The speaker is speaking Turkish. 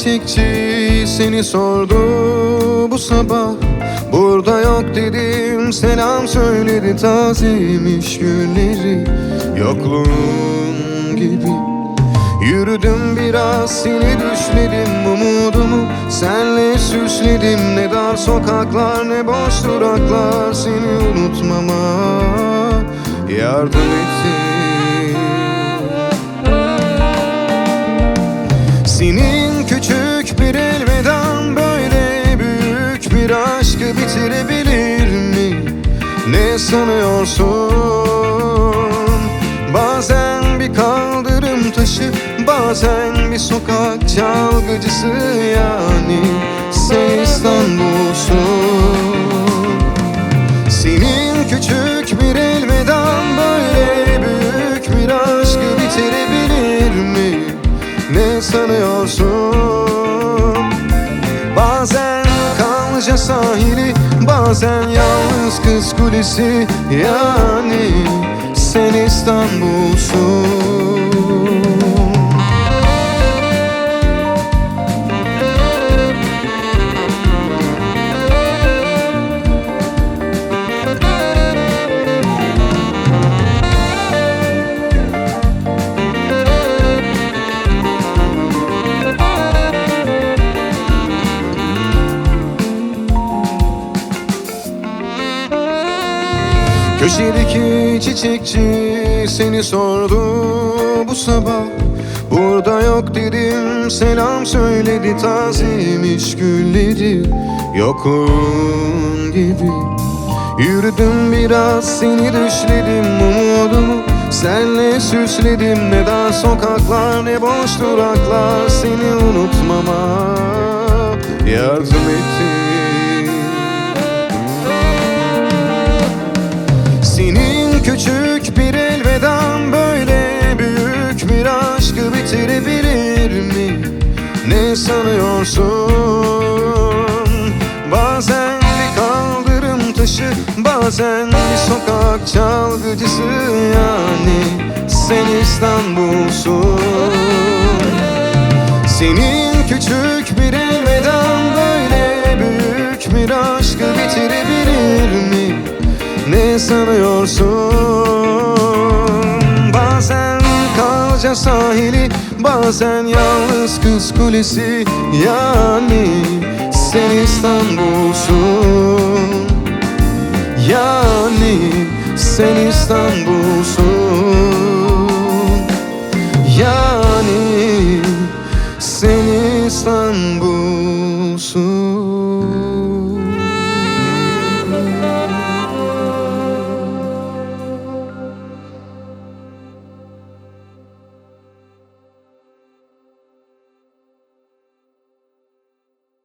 çiçekçi seni sordu bu sabah. Burada yok dedim, selam söyledi, tazeymiş gülleri yokluğun gibi. Yürüdüm biraz, seni düşledim, umudumu senle süsledim. Ne dar sokaklar ne boş duraklar seni unutmama yardım etti. Senin küçük bir elvedan böyle büyük bir aşkı bitirebilir mi? Ne sanıyorsun? Bazen bir kaldırım taşı, bazen bir sokak çalgıcısı, yani sen İstanbul'sun. Senin küçük bir elvedan böyle büyük bir aşkı bitirebilir mi? Ne sanıyorsun? Bazen Kanlıca sahili, bazen yalnız Kız Kulesi, yani sen İstanbul'sun. Köşedeki çiçekçi seni sordu bu sabah. Burada yok dedim, selam söyledi, tazeymiş gülleri yokluğun gibi. Yürüdüm biraz, seni düşledim, umudumu senle süsledim. Ne dar sokaklar ne boş duraklar seni unutmama yardım etti. Senin küçük bir elvedan böyle büyük bir aşkı bitirebilir mi? Ne sanıyorsun? Bazen bir kaldırım taşı, bazen bir sokak çalgıcısı, yani sen İstanbul'sun. Senin küçük bir elvedan böyle büyük bir aşkı bitirebilir mi? Ne sanıyorsun? Bazen Kanlıca sahili, bazen yalnız Kız Kulesi, yani sen İstanbul'sun. Yani sen İstanbul'sun.